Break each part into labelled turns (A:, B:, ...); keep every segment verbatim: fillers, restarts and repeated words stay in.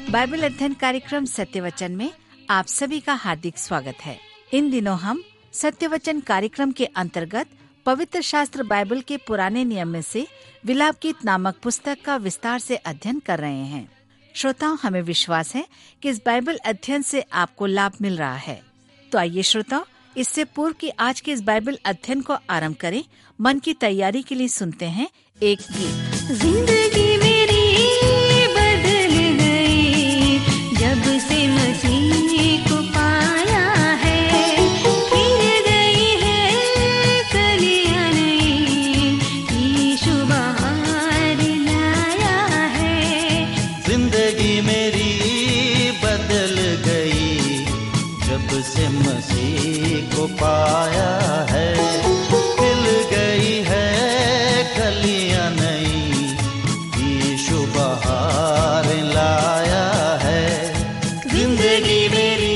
A: Bible अध्ययन कार्यक्रम सत्य वचन में आप सभी का हार्दिक स्वागत है। इन दिनों हम सत्य वचन कार्यक्रम के अंतर्गत पवित्र शास्त्र बाइबल के पुराने नियम में से विलाप गीत नामक पुस्तक का विस्तार से अध्ययन कर रहे हैं। श्रोताओं, हमें विश्वास है कि इस बाइबल अध्ययन से आपको लाभ मिल रहा है। तो आइए श्रोताओं, इससे पूर्व कि आज के इस बाइबल अध्ययन को आरंभ करें, मन की तैयारी के लिए सुनते हैं एक गीत।
B: जिंदगी मेरी बदल गई जब से मसीह को पाया है, खिल गई है कलियां नई, यीशु बहार लाया है।
C: जिंदगी मेरी बदल गई जब से मसीह को पाया है, खिल गई है कलियां नई, यीशु बहार लाया है। जिंदगी मेरी।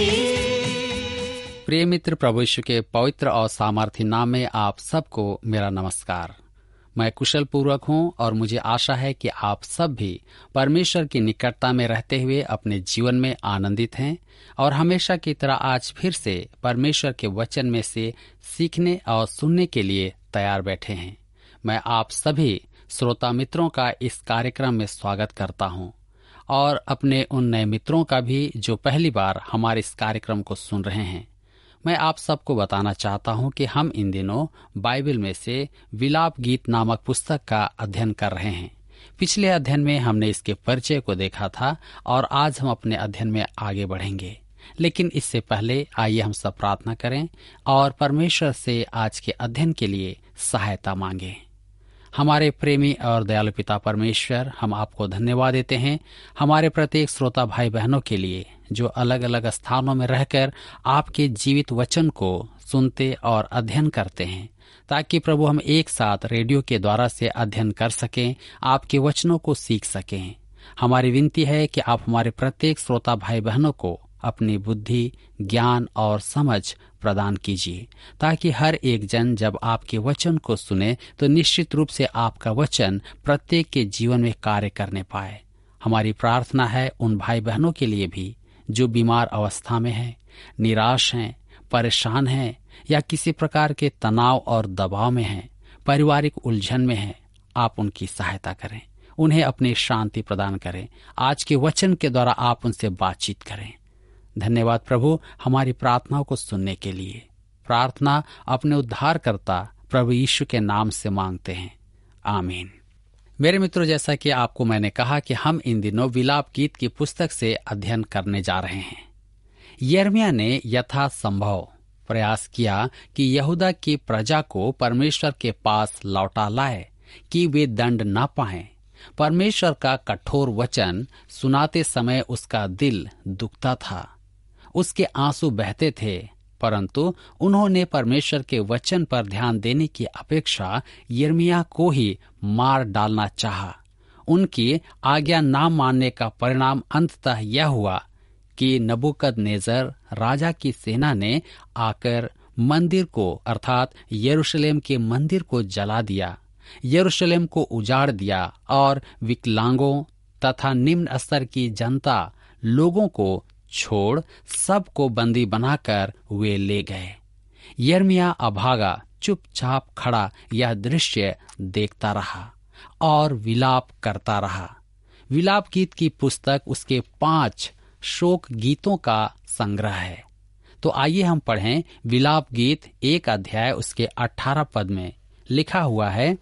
D: प्रिय मित्र, प्रभु यीशु के पवित्र और सामर्थी नाम में आप सबको मेरा नमस्कार। मैं कुशल पूर्वक हूँ और मुझे आशा है कि आप सब भी परमेश्वर की निकटता में रहते हुए अपने जीवन में आनंदित हैं और हमेशा की तरह आज फिर से परमेश्वर के वचन में से सीखने और सुनने के लिए तैयार बैठे हैं। मैं आप सभी श्रोता मित्रों का इस कार्यक्रम में स्वागत करता हूं और अपने उन नए मित्रों का भी जो पहली बार हमारे इस कार्यक्रम को सुन रहे हैं। मैं आप सबको बताना चाहता हूं कि हम इन दिनों बाइबल में से विलाप गीत नामक पुस्तक का अध्ययन कर रहे हैं। पिछले अध्ययन में हमने इसके परिचय को देखा था और आज हम अपने अध्ययन में आगे बढ़ेंगे। लेकिन इससे पहले आइए हम सब प्रार्थना करें और परमेश्वर से आज के अध्ययन के लिए सहायता मांगें। हमारे प्रेमी और दयालु पिता परमेश्वर, हम आपको धन्यवाद देते हैं हमारे प्रत्येक श्रोता भाई बहनों के लिए जो अलग अलग स्थानों में रहकर आपके जीवित वचन को सुनते और अध्ययन करते हैं, ताकि प्रभु हम एक साथ रेडियो के द्वारा से अध्ययन कर सकें, आपके वचनों को सीख सकें। हमारी विनती है कि आप हमारे प्रत्येक श्रोता भाई बहनों को अपनी बुद्धि, ज्ञान और समझ प्रदान कीजिए, ताकि हर एक जन जब आपके वचन को सुने तो निश्चित रूप से आपका वचन प्रत्येक के जीवन में कार्य करने पाए। हमारी प्रार्थना है उन भाई बहनों के लिए भी जो बीमार अवस्था में हैं, निराश हैं, परेशान हैं या किसी प्रकार के तनाव और दबाव में हैं, पारिवारिक उलझन में हैं। आप उनकी सहायता करें, उन्हें अपनी शांति प्रदान करें। आज के वचन के द्वारा आप उनसे बातचीत करें। धन्यवाद प्रभु हमारी प्रार्थनाओं को सुनने के लिए। प्रार्थना अपने उद्धारकर्ता प्रभु यीशु के नाम से मांगते हैं, आमीन। मेरे मित्रों, जैसा कि आपको मैंने कहा कि हम इन दिनों विलाप गीत की पुस्तक से अध्ययन करने जा रहे हैं। यिर्मयाह ने यथासंभव प्रयास किया कि यहूदा की प्रजा को परमेश्वर के पास लौटा लाए कि वे दंड न पाएं। परमेश्वर का कठोर वचन सुनाते समय उसका दिल दुखता था, उसके आंसू बहते थे, परंतु उन्होंने परमेश्वर के वचन पर ध्यान देने की अपेक्षा यिर्मयाह को ही मार डालना चाहा। उनकी आज्ञा न मानने का परिणाम अंततः यह हुआ कि नबूकदनेस्सर राजा की सेना ने आकर मंदिर को अर्थात यरूशलेम के मंदिर को जला दिया, यरूशलेम को उजाड़ दिया और विकलांगों तथा निम्न स्तर की जनता लोगों को छोड़ सबको बंदी बनाकर वे ले गए। यिर्मयाह अभागा चुपचाप खड़ा यह दृश्य देखता रहा और विलाप करता रहा। विलाप गीत की पुस्तक उसके पांच शोक गीतों का संग्रह है। तो आइए हम पढ़ें विलाप गीत एक अध्याय उसके अठारह पद में लिखा हुआ है,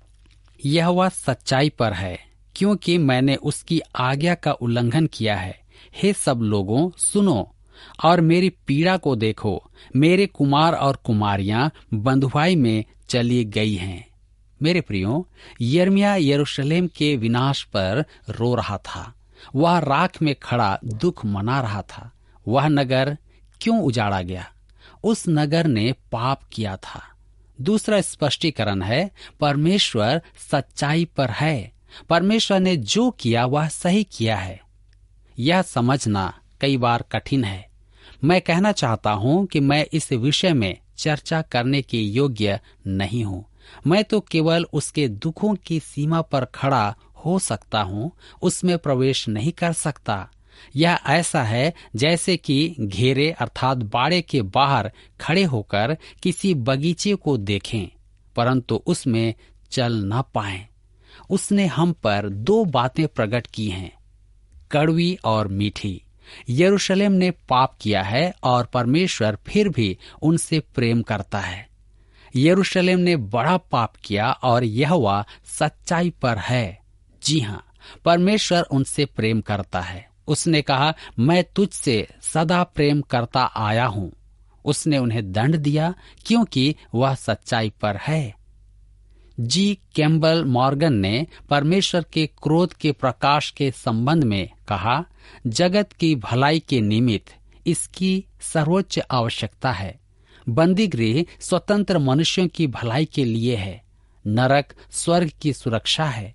D: यहोवा सच्चाई पर है क्योंकि मैंने उसकी आज्ञा का उल्लंघन किया है। हे सब लोगों सुनो और मेरी पीड़ा को देखो, मेरे कुमार और कुमारियां बंधुआई में चली गई हैं। मेरे प्रियो, यिर्मयाह यरूशलेम के विनाश पर रो रहा था। वह राख में खड़ा दुख मना रहा था। वह नगर क्यों उजाड़ा गया? उस नगर ने पाप किया था। दूसरा स्पष्टीकरण है, परमेश्वर सच्चाई पर है। परमेश्वर ने जो किया वह सही किया है। यह समझना कई बार कठिन है। मैं कहना चाहता हूं कि मैं इस विषय में चर्चा करने के योग्य नहीं हूं। मैं तो केवल उसके दुखों की सीमा पर खड़ा हो सकता हूँ, उसमें प्रवेश नहीं कर सकता। यह ऐसा है जैसे कि घेरे अर्थात बाड़े के बाहर खड़े होकर किसी बगीचे को देखें परंतु उसमें चल न पाएं। उसने हम पर दो बातें प्रकट की हैं, कड़वी और मीठी। यरूशलेम ने पाप किया है और परमेश्वर फिर भी उनसे प्रेम करता है। यरूशलेम ने बड़ा पाप किया और यहोवा सच्चाई पर है। जी हाँ, परमेश्वर उनसे प्रेम करता है। उसने कहा, मैं तुझसे सदा प्रेम करता आया हूं। उसने उन्हें दंड दिया क्योंकि वह सच्चाई पर है। जी कैम्बल मॉर्गन ने परमेश्वर के क्रोध के प्रकाश के संबंध में कहा, जगत की भलाई के निमित्त इसकी सर्वोच्च आवश्यकता है। बंदी गृह स्वतंत्र मनुष्यों की भलाई के लिए है, नरक स्वर्ग की सुरक्षा है।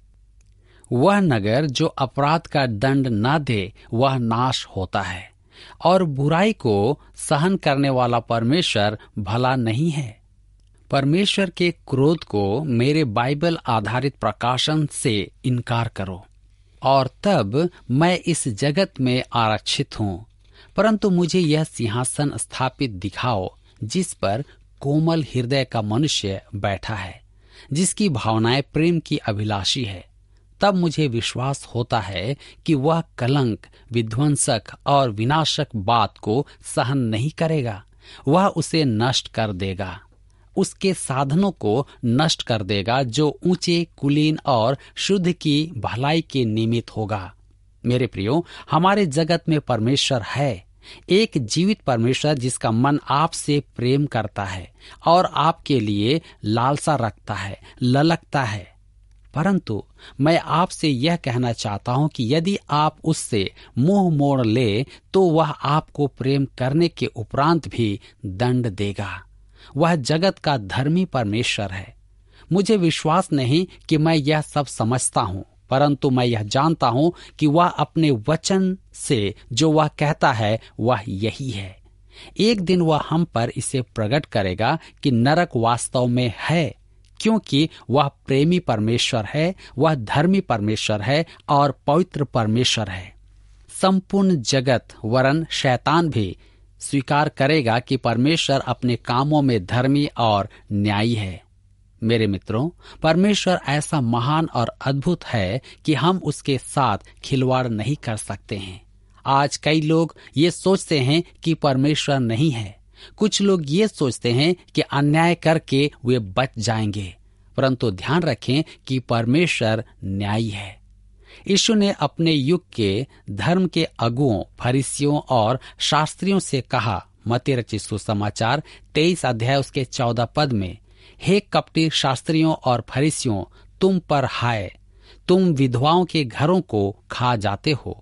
D: वह नगर जो अपराध का दंड न दे वह नाश होता है और बुराई को सहन करने वाला परमेश्वर भला नहीं है। परमेश्वर के क्रोध को मेरे बाइबल आधारित प्रकाशन से इनकार करो और तब मैं इस जगत में आरक्षित हूँ, परंतु मुझे यह सिंहासन स्थापित दिखाओ जिस पर कोमल हृदय का मनुष्य बैठा है, जिसकी भावनाएं प्रेम की अभिलाषी है। तब मुझे विश्वास होता है कि वह कलंक, विध्वंसक और विनाशक बात को सहन नहीं करेगा। वह उसे नष्ट कर देगा, उसके साधनों को नष्ट कर देगा जो ऊंचे, कुलीन और शुद्ध की भलाई के निमित्त होगा। मेरे प्रियो, हमारे जगत में परमेश्वर है, एक जीवित परमेश्वर जिसका मन आपसे प्रेम करता है और आपके लिए लालसा रखता है, ललकता है। परंतु मैं आपसे यह कहना चाहता हूं कि यदि आप उससे मुंह मोड़ ले तो वह आपको प्रेम करने के उपरांत भी दंड देगा। वह जगत का धर्मी परमेश्वर है। मुझे विश्वास नहीं कि मैं यह सब समझता हूं, परंतु मैं यह जानता हूं कि वह अपने वचन से जो वह कहता है वह यही है। एक दिन वह हम पर इसे प्रकट करेगा कि नरक वास्तव में है, क्योंकि वह प्रेमी परमेश्वर है, वह धर्मी परमेश्वर है और पवित्र परमेश्वर है। संपूर्ण जगत वरन शैतान भी स्वीकार करेगा कि परमेश्वर अपने कामों में धर्मी और न्यायी है। मेरे मित्रों, परमेश्वर ऐसा महान और अद्भुत है कि हम उसके साथ खिलवाड़ नहीं कर सकते हैं। आज कई लोग ये सोचते हैं कि परमेश्वर नहीं है। कुछ लोग ये सोचते हैं कि अन्याय करके वे बच जाएंगे, परंतु ध्यान रखें कि परमेश्वर न्यायी है। यीशु ने अपने युग के धर्म के अगुओं, फरीसियों और शास्त्रियों से कहा, मत्ती रचित सुसमाचार तेईस अध्याय उसके चौदह पद में, हे कपटी शास्त्रियों और फरीसियों, तुम पर हाय, तुम विधवाओं के घरों को खा जाते हो।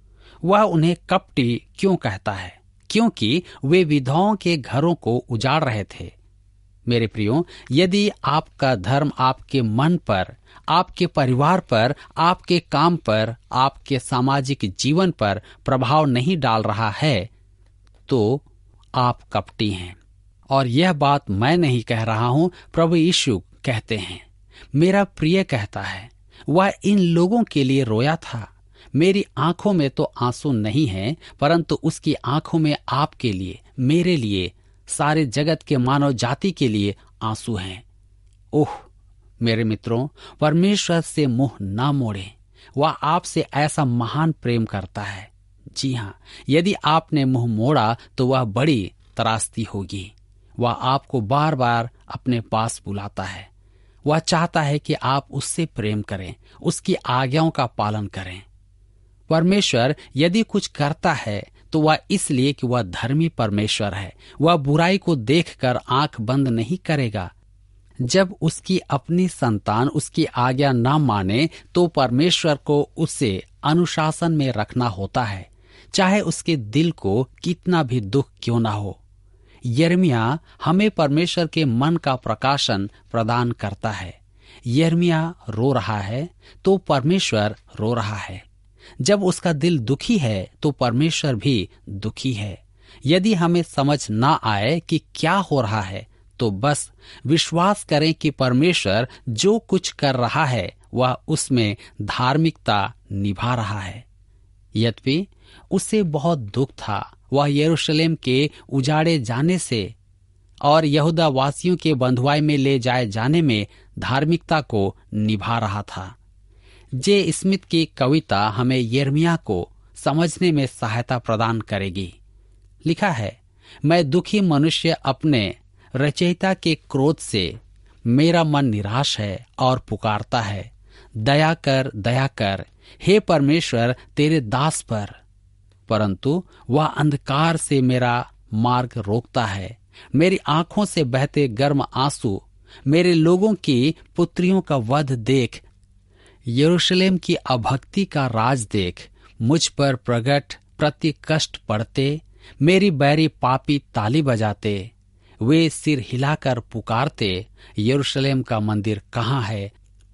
D: वह उन्हें कपटी क्यों कहता है? क्योंकि वे विधवाओं के घरों को उजाड़ रहे थे। मेरे प्रियो, यदि आपका धर्म आपके मन पर, आपके परिवार पर, आपके काम पर, आपके सामाजिक जीवन पर प्रभाव नहीं डाल रहा है तो आप कपटी हैं। और यह बात मैं नहीं कह रहा हूं, प्रभु यीशु कहते हैं। मेरा प्रिय कहता है, वह इन लोगों के लिए रोया था। मेरी आंखों में तो आंसू नहीं है, परंतु उसकी आंखों में आपके लिए, मेरे लिए, सारे जगत के मानव जाति के लिए आंसू हैं। ओह मेरे मित्रों, परमेश्वर से मुंह ना मोड़ें। वह आपसे ऐसा महान प्रेम करता है। जी हाँ, यदि आपने मुंह मोड़ा तो वह बड़ी त्रासदी होगी। वह आपको बार बार अपने पास बुलाता है। वह चाहता है कि आप उससे प्रेम करें, उसकी आज्ञाओं का पालन करें। परमेश्वर यदि कुछ करता है तो वह इसलिए कि वह धर्मी परमेश्वर है। वह बुराई को देखकर आंख बंद नहीं करेगा। जब उसकी अपनी संतान उसकी आज्ञा न माने तो परमेश्वर को उसे अनुशासन में रखना होता है, चाहे उसके दिल को कितना भी दुख क्यों ना हो। यिर्मयाह हमें परमेश्वर के मन का प्रकाशन प्रदान करता है। यिर्मयाह रो रहा है तो परमेश्वर रो रहा है। जब उसका दिल दुखी है तो परमेश्वर भी दुखी है। यदि हमें समझ ना आए कि क्या हो रहा है तो बस विश्वास करें कि परमेश्वर जो कुछ कर रहा है वह उसमें धार्मिकता निभा रहा है। यद्यपि उसे बहुत दुख था। वह यरूशलेम के उजाड़े जाने से और यहूदा वासियों के बंधुआई में ले जाए जाने में धार्मिकता को निभा रहा था। जे स्मिथ की कविता हमें यिर्मयाह को समझने में सहायता प्रदान करेगी। लिखा है, मैं दुखी मनुष्य अपने रचयिता के क्रोध से, मेरा मन निराश है और पुकारता है, दया कर दया कर हे परमेश्वर तेरे दास पर। परंतु वह अंधकार से मेरा मार्ग रोकता है, मेरी आंखों से बहते गर्म आंसू, मेरे लोगों की पुत्रियों का वध देख, यरूशलेम की अभक्ति का राज देख, मुझ पर प्रगट प्रति कष्ट पड़ते, मेरी बैरी पापी ताली बजाते, वे सिर हिलाकर पुकारते, यरूशलेम का मंदिर कहाँ है,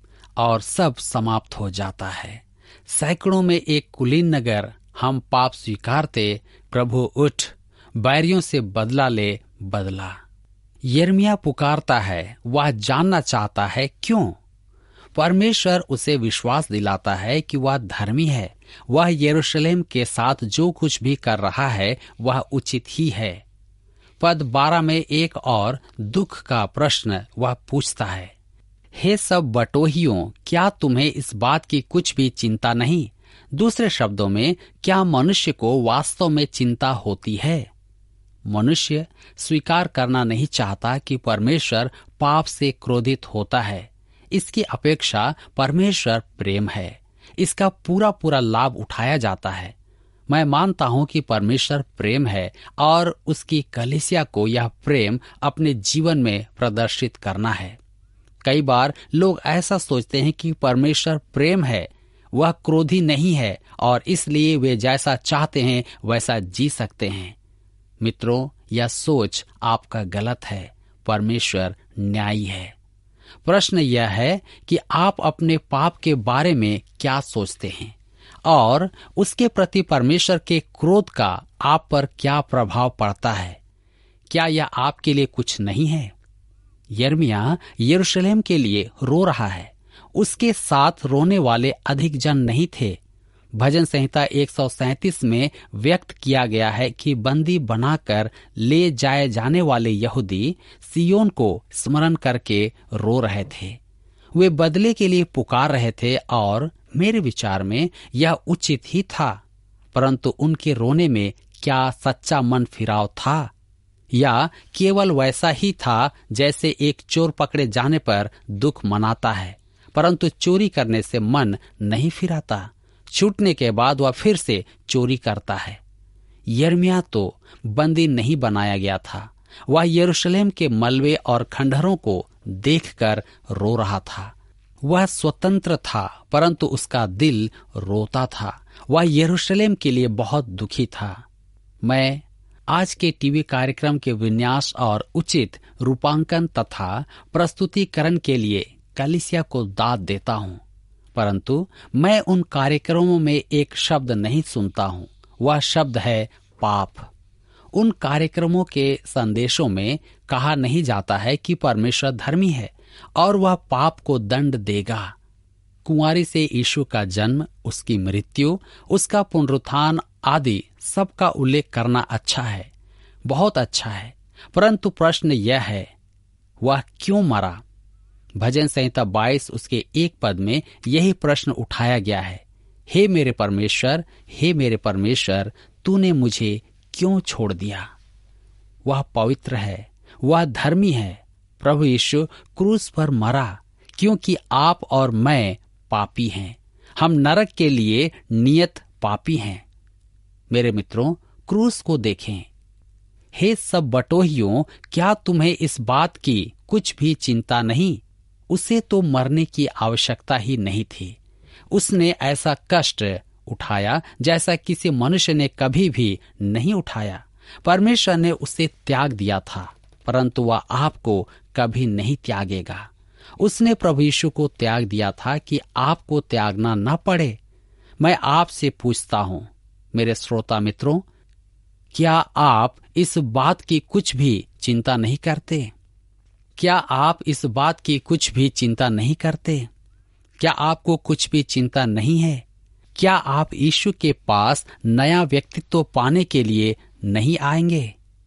D: और सब समाप्त हो जाता है। सैकड़ों में एक कुलीन नगर, हम पाप स्वीकारते, प्रभु उठ, बैरियों से बदला ले बदला। यिर्मयाह पुकारता है, वह जानना चाहता है क्यों। परमेश्वर उसे विश्वास दिलाता है कि वह धर्मी है, वह यरूशलेम के साथ जो कुछ भी कर रहा है वह उचित ही है। पद बारह में एक और दुख का प्रश्न वह पूछता है, हे सब बटोहियों, क्या तुम्हें इस बात की कुछ भी चिंता नहीं? दूसरे शब्दों में, क्या मनुष्य को वास्तव में चिंता होती है? मनुष्य स्वीकार करना नहीं चाहता कि परमेश्वर पाप से क्रोधित होता है। इसकी अपेक्षा परमेश्वर प्रेम है, इसका पूरा पूरा लाभ उठाया जाता है। मैं मानता हूं कि परमेश्वर प्रेम है और उसकी कलीसिया को यह प्रेम अपने जीवन में प्रदर्शित करना है। कई बार लोग ऐसा सोचते हैं कि परमेश्वर प्रेम है, वह क्रोधी नहीं है और इसलिए वे जैसा चाहते हैं वैसा जी सकते हैं। मित्रों, यह सोच आपका गलत है। परमेश्वर न्यायी है। प्रश्न यह है कि आप अपने पाप के बारे में क्या सोचते हैं और उसके प्रति परमेश्वर के क्रोध का आप पर क्या प्रभाव पड़ता है। क्या यह आपके लिए कुछ नहीं है? यिर्मयाह यरूशलेम के लिए रो रहा है। उसके साथ रोने वाले अधिक जन नहीं थे। भजन संहिता एक सौ सैंतीस में व्यक्त किया गया है कि बंदी बनाकर ले जाए जाने वाले यहूदी सियोन को स्मरण करके रो रहे थे। वे बदले के लिए पुकार रहे थे और मेरे विचार में यह उचित ही था। परंतु उनके रोने में क्या सच्चा मन फिराव था या केवल वैसा ही था जैसे एक चोर पकड़े जाने पर दुख मनाता है, परंतु चोरी करने से मन नहीं फिराता। छूटने के बाद वह फिर से चोरी करता है। यिर्मयाह तो बंदी नहीं बनाया गया था। वह यरूशलेम के मलबे और खंडहरों को देखकर रो रहा था। वह स्वतंत्र था, परंतु उसका दिल रोता था। वह यरूशलेम के लिए बहुत दुखी था। मैं आज के टीवी कार्यक्रम के विन्यास और उचित रूपांकन तथा प्रस्तुतिकरण के लिए कलीसिया को दाद देता हूँ, परंतु मैं उन कार्यक्रमों में एक शब्द नहीं सुनता हूँ। वह शब्द है पाप। उन कार्यक्रमों के संदेशों में कहा नहीं जाता है कि परमेश्वर धर्मी है और वह पाप को दंड देगा। कुंवारी से यीशु का जन्म, उसकी मृत्यु, उसका पुनरुत्थान आदि सबका उल्लेख करना अच्छा है, बहुत अच्छा है, परंतु प्रश्न यह है वह क्यों मरा। भजन संहिता बाईस उसके एक पद में यही प्रश्न उठाया गया है, हे मेरे परमेश्वर, हे मेरे परमेश्वर, तूने मुझे क्यों छोड़ दिया। वह पवित्र है, वह धर्मी है। प्रभु यीशु क्रूस पर मरा क्योंकि आप और मैं पापी हैं। हम नरक के लिए नियत पापी हैं। मेरे मित्रों, क्रूस को देखें। हे सब बटोहियों, क्या तुम्हें इस बात की कुछ भी चिंता नहीं? उसे तो मरने की आवश्यकता ही नहीं थी। उसने ऐसा कष्ट उठाया जैसा किसी मनुष्य ने कभी भी नहीं उठाया। परमेश्वर ने उसे त्याग दिया था, परंतु वह आपको कभी नहीं त्यागेगा। उसने प्रभु यीशु को त्याग दिया था कि आपको त्यागना न पड़े। मैं आपसे पूछता हूँ मेरे श्रोता मित्रों, क्या आप इस बात की कुछ भी चिंता नहीं करते? क्या आप इस बात की कुछ भी चिंता नहीं करते? क्या आपको कुछ भी चिंता नहीं है? क्या आप यीशु के पास नया व्यक्तित्व पाने के लिए नहीं आएंगे?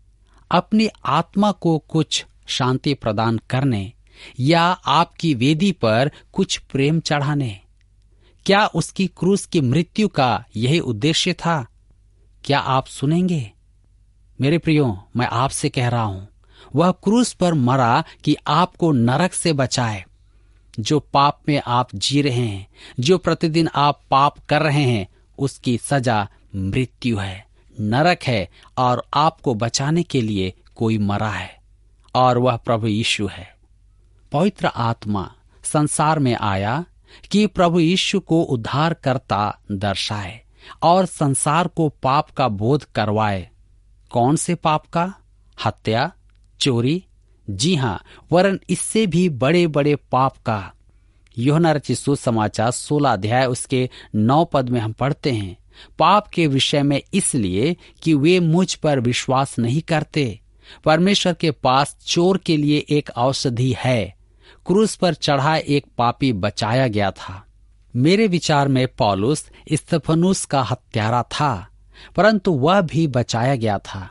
D: अपनी आत्मा को कुछ शांति प्रदान करने या आपकी वेदी पर कुछ प्रेम चढ़ाने? क्या उसकी क्रूस की मृत्यु का यही उद्देश्य था? क्या आप सुनेंगे? मेरे प्रियो, मैं आपसे कह रहा हूं, वह क्रूस पर मरा कि आपको नरक से बचाए। जो पाप में आप जी रहे हैं, जो प्रतिदिन आप पाप कर रहे हैं, उसकी सजा मृत्यु है, नरक है, और आपको बचाने के लिए कोई मरा है, और वह प्रभु यीशु है। पवित्र आत्मा संसार में आया कि प्रभु यीशु को उद्धारकर्ता दर्शाए और संसार को पाप का बोध करवाए। कौन से पाप का? हत्या, चोरी, जी हां, वरन इससे भी बड़े बड़े पाप का। यूहन्ना रचित सुसमाचार सोलह अध्याय उसके नौ पद में हम पढ़ते हैं, पाप के विषय में इसलिए कि वे मुझ पर विश्वास नहीं करते। परमेश्वर के पास चोर के लिए एक औषधि है। क्रूस पर चढ़ा एक पापी बचाया गया था। मेरे विचार में पौलुस स्तिफनुस का हत्यारा था, परंतु वह भी बचाया गया था।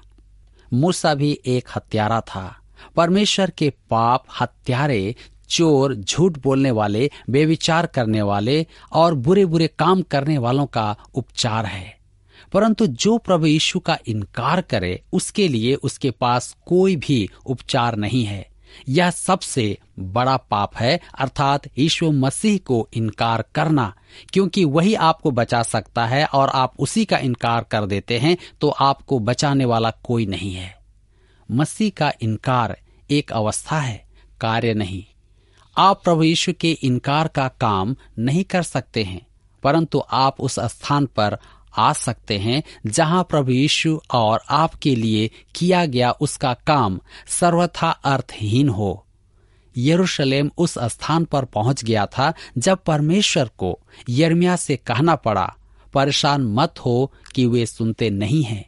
D: मूसा भी एक हत्यारा था। परमेश्वर के पाप हत्यारे, चोर, झूठ बोलने वाले, बेविचार करने वाले और बुरे बुरे काम करने वालों का उपचार है। परंतु जो प्रभु यीशु का इनकार करे, उसके लिए उसके पास कोई भी उपचार नहीं है। यह सबसे बड़ा पाप है, अर्थात यीशु मसीह को इनकार करना, क्योंकि वही आपको बचा सकता है, और आप उसी का इनकार कर देते हैं तो आपको बचाने वाला कोई नहीं है। मसीह का इनकार एक अवस्था है, कार्य नहीं। आप प्रभु यीशु के इनकार का काम नहीं कर सकते हैं, परंतु आप उस स्थान पर आ सकते हैं जहां प्रभु यीशु और आपके लिए किया गया उसका काम सर्वथा अर्थहीन हो। यरूशलेम उस स्थान पर पहुंच गया था जब परमेश्वर को यिर्मयाह से कहना पड़ा, परेशान मत हो कि वे सुनते नहीं हैं।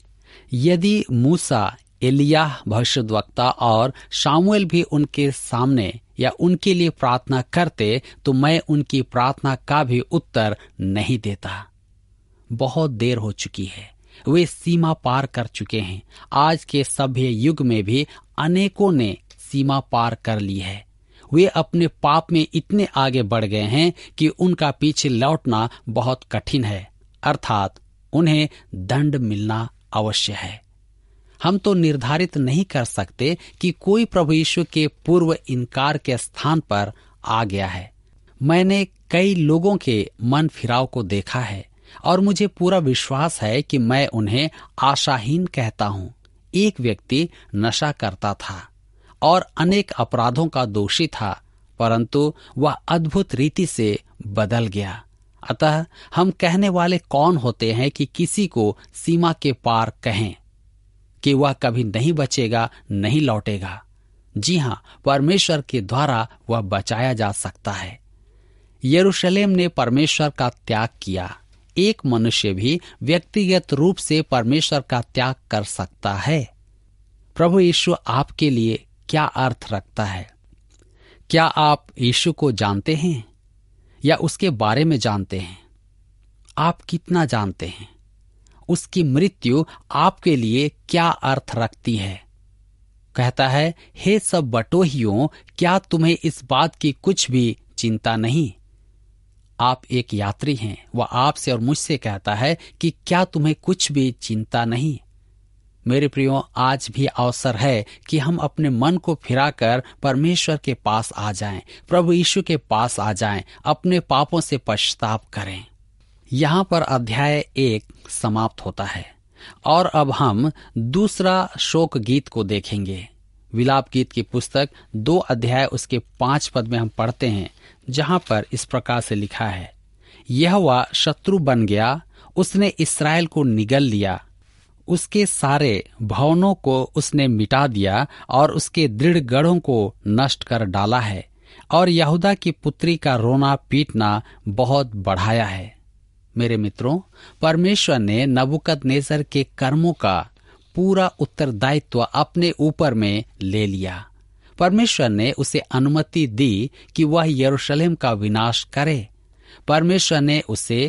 D: यदि मूसा, एलिय्याह भविष्यद्वक्ता और शामुएल भी उनके सामने या उनके लिए प्रार्थना करते तो मैं उनकी प्रार्थना का भी उत्तर नहीं देता। बहुत देर हो चुकी है, वे सीमा पार कर चुके हैं। आज के सभ्य युग में भी अनेकों ने सीमा पार कर ली है। वे अपने पाप में इतने आगे बढ़ गए हैं कि उनका पीछे लौटना बहुत कठिन है, अर्थात उन्हें दंड मिलना अवश्य है। हम तो निर्धारित नहीं कर सकते कि कोई प्रभु यीशु के पूर्व इनकार के स्थान पर आ गया है। मैंने कई लोगों के मन फिराव को देखा है और मुझे पूरा विश्वास है कि मैं उन्हें आशाहीन कहता हूं। एक व्यक्ति नशा करता था और अनेक अपराधों का दोषी था, परंतु वह अद्भुत रीति से बदल गया। अतः हम कहने वाले कौन होते हैं कि किसी को सीमा के पार कहें कि वह कभी नहीं बचेगा, नहीं लौटेगा। जी हां, परमेश्वर के द्वारा वह बचाया जा सकता है। यरूशलेम ने परमेश्वर का त्याग किया। एक मनुष्य भी व्यक्तिगत रूप से परमेश्वर का त्याग कर सकता है। प्रभु यीशु आपके लिए क्या अर्थ रखता है? क्या आप यीशु को जानते हैं या उसके बारे में जानते हैं? आप कितना जानते हैं? उसकी मृत्यु आपके लिए क्या अर्थ रखती है? कहता है, हे सब बटोहियों, क्या तुम्हें इस बात की कुछ भी चिंता नहीं? आप एक यात्री हैं। वह आपसे और मुझसे कहता है कि क्या तुम्हें कुछ भी चिंता नहीं? मेरे प्रियो, आज भी अवसर है कि हम अपने मन को फिराकर परमेश्वर के पास आ जाएं, प्रभु यीशु के पास आ जाएं, अपने पापों से पश्चाताप करें। यहाँ पर अध्याय एक समाप्त होता है और अब हम दूसरा शोक गीत को देखेंगे। विलाप गीत की पुस्तक दो अध्याय उसके पांच पद में हम पढ़ते हैं, जहां पर इस प्रकार से लिखा है, यहोवा शत्रु बन गया, उसने इस्राएल को निगल लिया, उसके सारे भवनों को उसने मिटा दिया और उसके दृढ़ गढ़ों को नष्ट कर डाला है, और यहूदा की पुत्री का रोना पीटना बहुत बढ़ाया है। मेरे मित्रों, परमेश्वर ने नबूकदनेस्सर के कर्मों का पूरा उत्तरदायित्व अपने ऊपर में ले लिया। परमेश्वर ने उसे अनुमति दी कि वह यरूशलेम का विनाश करे। परमेश्वर ने उसे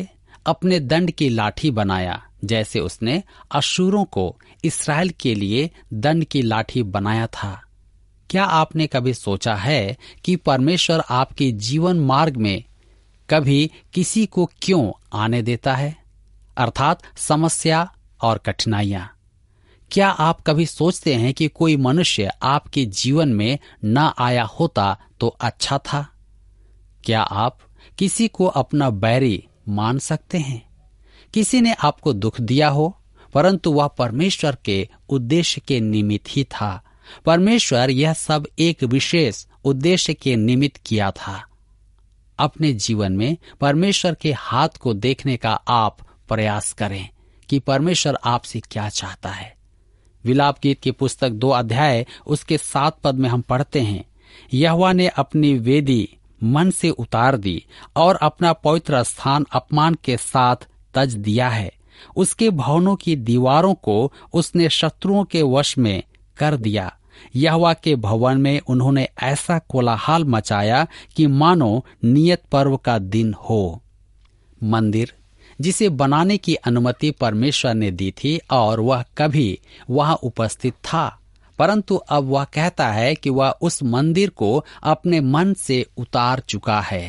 D: अपने दंड की लाठी बनाया, जैसे उसने अशूरों को इस्राएल के लिए दंड की लाठी बनाया था। क्या आपने कभी सोचा है कि परमेश्वर आपके जीवन मार्ग में कभी किसी को क्यों आने देता है, अर्थात समस्या और कठिनाइयां? क्या आप कभी सोचते हैं कि कोई मनुष्य आपके जीवन में न आया होता तो अच्छा था? क्या आप किसी को अपना बैरी मान सकते हैं? किसी ने आपको दुख दिया हो, परंतु वह परमेश्वर के उद्देश्य के निमित्त ही था। परमेश्वर यह सब एक विशेष उद्देश्य के निमित्त किया था। अपने जीवन में परमेश्वर के हाथ को देखने का आप प्रयास करें कि परमेश्वर आपसे क्या चाहता है। विलाप गीत की पुस्तक दो अध्याय उसके सात पद में हम पढ़ते हैं, यहोवा ने अपनी वेदी मन से उतार दी और अपना पवित्र स्थान अपमान के साथ तज दिया है। उसके भवनों की दीवारों को उसने शत्रुओं के वश में कर दिया। यहोवा के भवन में उन्होंने ऐसा कोलाहल मचाया कि मानो नियत पर्व का दिन हो। मंदिर जिसे बनाने की अनुमति परमेश्वर ने दी थी और वह कभी वहां उपस्थित था, परंतु अब वह कहता है कि वह उस मंदिर को अपने मन से उतार चुका है।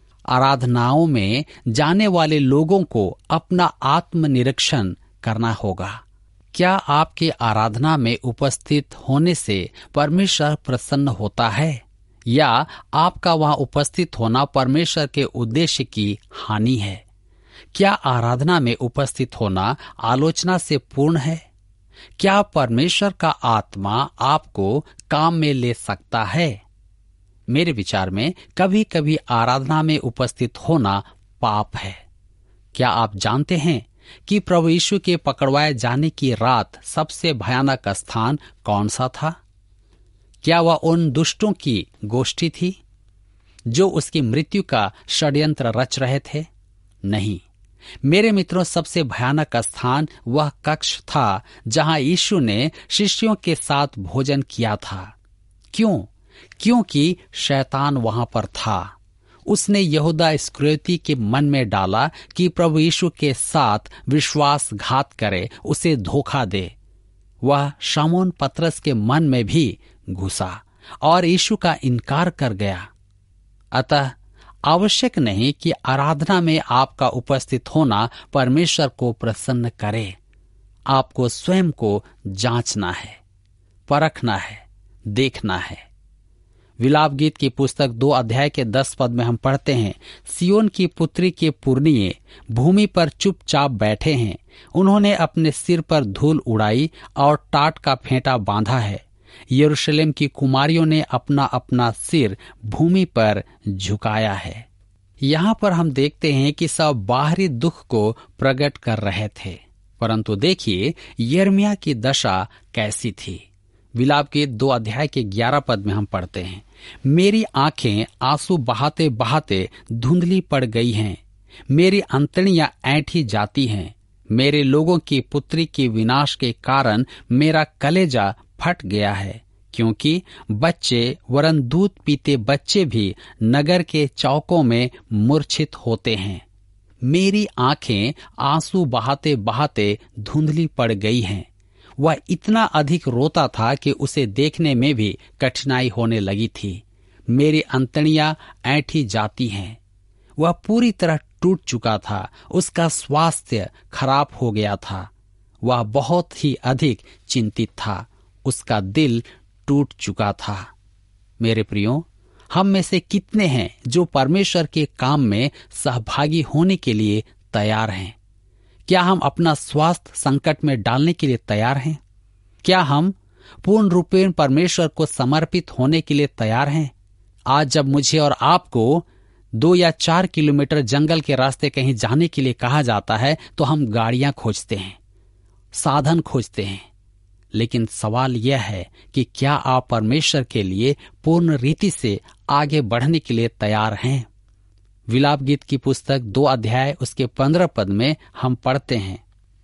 D: आराधनाओं में जाने वाले लोगों को अपना आत्मनिरीक्षण करना होगा। क्या आपके आराधना में उपस्थित होने से परमेश्वर प्रसन्न होता है, या आपका वहां उपस्थित होना परमेश्वर के उद्देश्य की हानि है? क्या आराधना में उपस्थित होना आलोचना से पूर्ण है? क्या परमेश्वर का आत्मा आपको काम में ले सकता है? मेरे विचार में कभी कभी आराधना में उपस्थित होना पाप है। क्या आप जानते हैं कि प्रभु यीशु के पकड़वाए जाने की रात सबसे भयानक स्थान कौन सा था? क्या वह उन दुष्टों की गोष्ठी थी जो उसकी मृत्यु का षड्यंत्र रच रहे थे? नहीं मेरे मित्रों, सबसे भयानक स्थान वह कक्ष था जहां यीशु ने शिष्यों के साथ भोजन किया था। क्यों? क्योंकि शैतान वहां पर था। उसने यहूदा इस्करियोती के मन में डाला कि प्रभु यीशु के साथ विश्वासघात करे, उसे धोखा दे। वह शमौन पतरस के मन में भी घुसा और यीशु का इनकार कर गया। अतः आवश्यक नहीं कि आराधना में आपका उपस्थित होना परमेश्वर को प्रसन्न करे। आपको स्वयं को जांचना है, परखना है, देखना है। विलाप गीत की पुस्तक दो अध्याय के दस पद में हम पढ़ते हैं, सियोन की पुत्री के पुरनिये भूमि पर चुपचाप बैठे हैं। उन्होंने अपने सिर पर धूल उड़ाई और टाट का फेंटा बांधा है। यरूशलेम की कुमारियों ने अपना अपना सिर भूमि पर झुकाया है। यहाँ पर हम देखते हैं कि सब बाहरी दुख को प्रकट कर रहे थे, परंतु देखिए यिर्मयाह की दशा कैसी थी। विलाप के दो अध्याय के ग्यारह पद में हम पढ़ते हैं, मेरी आंखें आंसू बहाते बहाते धुंधली पड़ गई हैं, मेरी अंतड़ियां ऐंठी जाती हैं। मेरे लोगों की पुत्री के विनाश के कारण मेरा कलेजा फट गया है, क्योंकि बच्चे वरन दूध पीते बच्चे भी नगर के चौकों में मूर्छित होते हैं। मेरी आंखें आंसू बहाते बहाते धुंधली पड़ गई हैं। वह इतना अधिक रोता था कि उसे देखने में भी कठिनाई होने लगी थी। मेरी अंतड़ियां ऐंठी जाती हैं। वह पूरी तरह टूट चुका था, उसका स्वास्थ्य खराब हो गया था। वह बहुत ही अधिक चिंतित था, उसका दिल टूट चुका था। मेरे प्रियो, हम में से कितने हैं जो परमेश्वर के काम में सहभागी होने के लिए तैयार हैं? क्या हम अपना स्वास्थ्य संकट में डालने के लिए तैयार हैं? क्या हम पूर्ण रूपेण परमेश्वर को समर्पित होने के लिए तैयार हैं? आज जब मुझे और आपको दो या चार किलोमीटर जंगल के रास्ते कहीं जाने के लिए कहा जाता है तो हम गाड़ियां खोजते हैं, साधन खोजते हैं। लेकिन सवाल यह है कि क्या आप परमेश्वर के लिए पूर्ण रीति से आगे बढ़ने के लिए तैयार हैं? विलाप गीत की पुस्तक दो अध्याय उसके पंद्रह पद में हम पढ़ते हैं,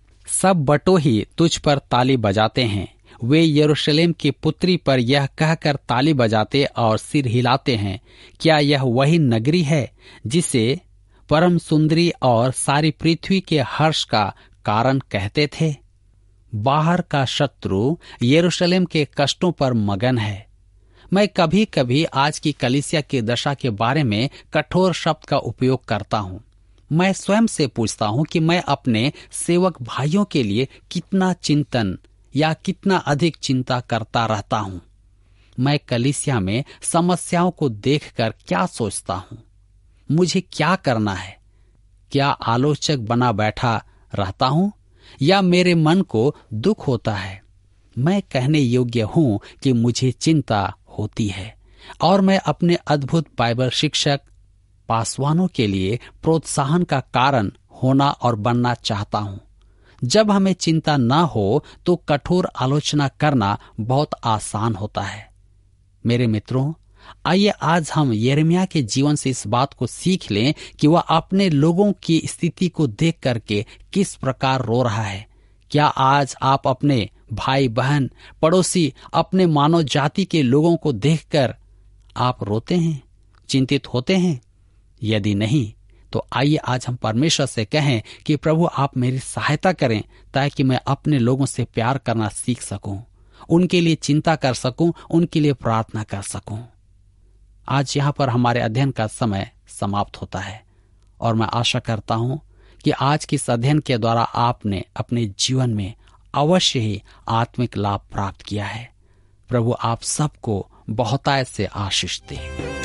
D: सब बटोही तुझ पर ताली बजाते हैं, वे यरूशलेम की पुत्री पर यह कहकर ताली बजाते और सिर हिलाते हैं, क्या यह वही नगरी है जिसे परम सुंदरी और सारी पृथ्वी के हर्ष का कारण कहते थे। बाहर का शत्रु यरूशलेम के कष्टों पर मगन है। मैं कभी कभी आज की कलीसिया की दशा के बारे में कठोर शब्द का उपयोग करता हूँ। मैं स्वयं से पूछता हूँ कि मैं अपने सेवक भाइयों के लिए कितना चिंतन या कितना अधिक चिंता करता रहता हूँ। मैं कलीसिया में समस्याओं को देखकर क्या सोचता हूँ, मुझे क्या करना है? क्या आलोचक बना बैठा रहता हूँ या मेरे मन को दुख होता है? मैं कहने योग्य हूँ कि मुझे चिंता होती है और मैं अपने अद्भुत बाइबल शिक्षक पासवानों के लिए प्रोत्साहन का कारण होना और बनना चाहता हूँ। जब हमें चिंता न हो तो कठोर आलोचना करना बहुत आसान होता है। मेरे मित्रों, आइए आज हम यिर्मयाह के जीवन से इस बात को सीख लें कि वह अपने लोगों की स्थिति को देख करके किस प्रकार रो रहा है। क्या आज आप अपने भाई बहन, पड़ोसी, अपने मानव जाति के लोगों को देखकर आप रोते हैं, चिंतित होते हैं? यदि नहीं तो आइए आज हम परमेश्वर से कहें कि प्रभु आप मेरी सहायता करें ताकि मैं अपने लोगों से प्यार करना सीख सकूं, उनके लिए चिंता कर सकूं, उनके लिए प्रार्थना कर सकूं। आज यहाँ पर हमारे अध्ययन का समय समाप्त होता है और मैं आशा करता हूं कि आज के इस अध्ययन के द्वारा आपने अपने जीवन में अवश्य ही आत्मिक लाभ प्राप्त किया है। प्रभु आप सबको बहुतायत से आशीष दे।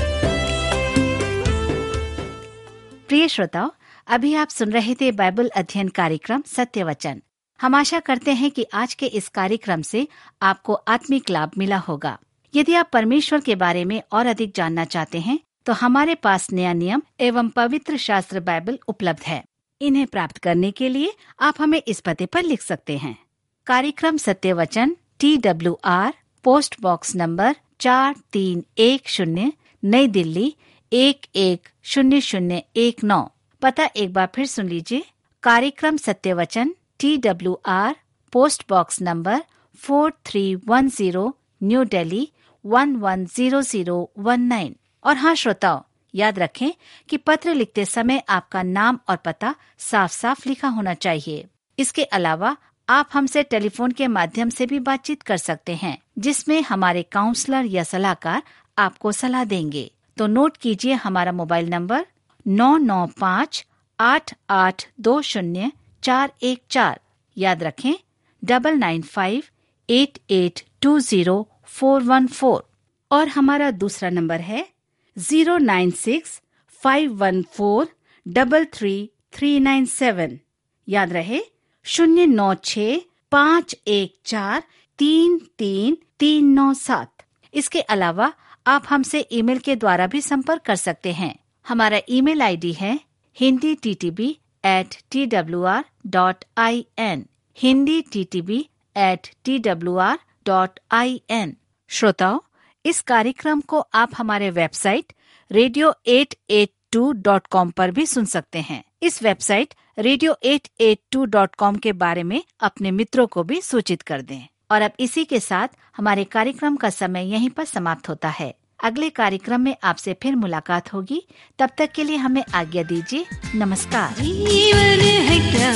A: प्रिय श्रोताओ, अभी आप सुन रहे थे बाइबल अध्ययन कार्यक्रम सत्य वचन। हम आशा करते हैं कि आज के इस कार्यक्रम से आपको आत्मिक लाभ मिला होगा। यदि आप परमेश्वर के बारे में और अधिक जानना चाहते हैं तो हमारे पास नया नियम एवं पवित्र शास्त्र बाइबल उपलब्ध है। इन्हें प्राप्त करने के लिए आप हमें इस पते पर लिख सकते हैं। कार्यक्रम सत्य वचन, T W R, post box number चार तीन एक शून्य, नई दिल्ली एक एक शून्य शून्य एक नौ। पता एक बार फिर सुन लीजिए। कार्यक्रम सत्य वचन, T W R, post box number four three one zero, new Delhi one one zero zero one nine. और हाँ श्रोताओ, याद रखें कि पत्र लिखते समय आपका नाम और पता साफ साफ लिखा होना चाहिए। इसके अलावा आप हमसे टेलीफोन के माध्यम से भी बातचीत कर सकते हैं, जिसमें हमारे काउंसलर या सलाहकार आपको सलाह देंगे। तो नोट कीजिए हमारा मोबाइल नंबर नौ नौ पाँच आठ आठ दो शून्य चार एक चार। याद रखें double nine five eight eight two zero four one four. और हमारा दूसरा नंबर है zero nine six five one four double three three nine seven. याद रहे शून्य नौ छ पाँच एक चार तीन तीन तीन नौ सात। इसके अलावा आप हमसे ईमेल के द्वारा भी संपर्क कर सकते हैं। हमारा ईमेल आईडी है Hindi T T B at T W R dot I N, Hindi T T B at T W R dot I N. श्रोताओ, इस कार्यक्रम को आप हमारे website radio eight eight two dot com पर भी सुन सकते हैं। इस website radio eight eight two dot com के बारे में अपने मित्रों को भी सूचित कर दें। और अब इसी के साथ हमारे कार्यक्रम का समय यहीं पर समाप्त होता है। अगले कार्यक्रम में आपसे फिर मुलाकात होगी। तब तक के लिए हमें आज्ञा दीजिए। नमस्कार।
B: जीवन है क्या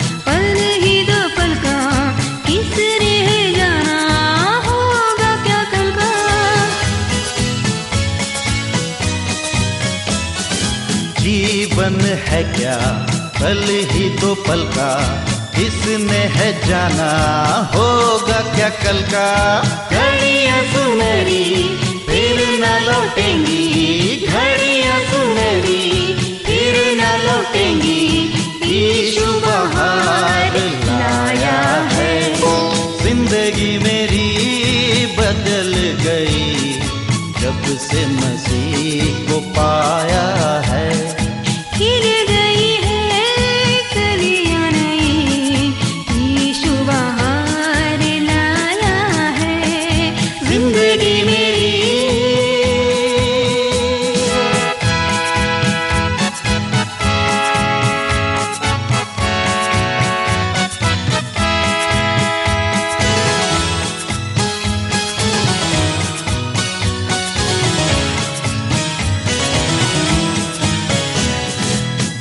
B: पल ही दो पल का, किसने है जाना होगा क्या कल का।
C: जीवन है क्या पल ही दो पल का, किसने है जाना होगा क्या कल का। घड़ियां सुनहरी फिर न लौटेंगी, घड़ियां सुनहरी फिर न लौटेंगी। यीशु बाहर लाया है, जिंदगी मेरी बदल गई जब से मसीह को पाया है।
B: खिल गई है कलियां नई, यीशु बाहर लाया है जिंदगी मेरी।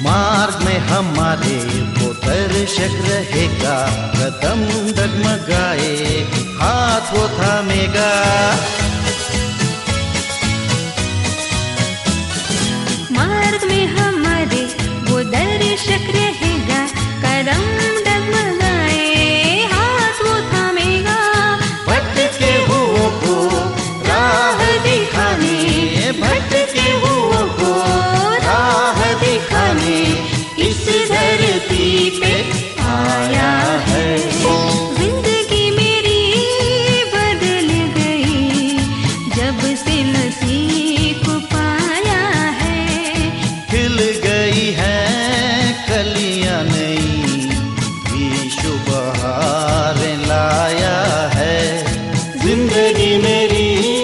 C: मार्ग में हमारे वो दर्शक रहेगा, कदम डगमगाए हाथ वो थामेगा।
B: मार्ग में हमारे वो दर्शक रहेगा, कदम डगमगाए हाथ वो थामेगा।
C: भटके हुओं को राह दिखाने, भटके हुओं को राह दिखाने इस धरती पे आया है।
B: जिंदगी मेरी बदल गई जब से मसीह को पाया है।
C: खिल गई है कलियां नई, यीशु बहारें लाया है। जिंदगी मेरी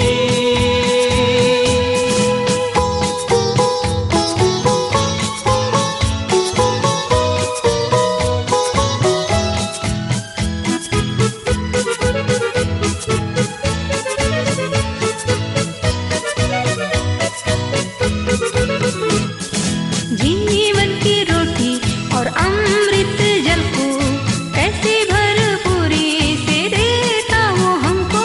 B: जीवन की रोटी और अमृत जल को कैसे भरपूरी से देता वो हमको।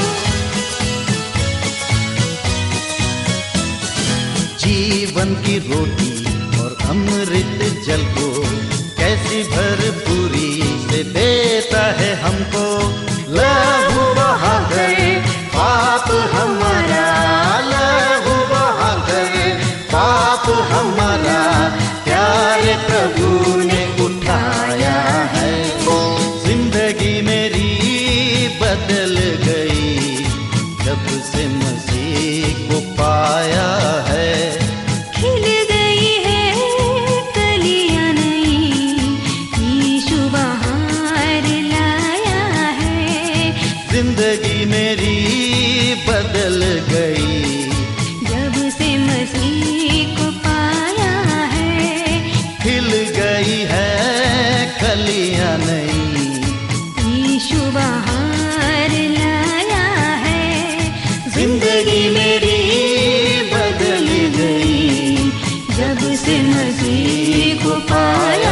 C: जीवन की रोटी और अमृत जल को कैसी भरपूरी से देता है हमको। लहू बहाकर पाप हमारा, लहू बहाकर पाप हमारा प्यारे प्रभु ने उठाया है। जिंदगी मेरी बदल गई जब से मसीह को पाया है।
B: खिल गई है कलियां नई, यीशु बहार लाया है।
C: जिंदगी मेरी बदल गई
B: जब से मसीह को पाया है।
C: खिल गई है कलियां नई,
B: यीशु बहार लाया है।
C: जिंदगी मेरी बदल गई
B: जब से मसीह को पाया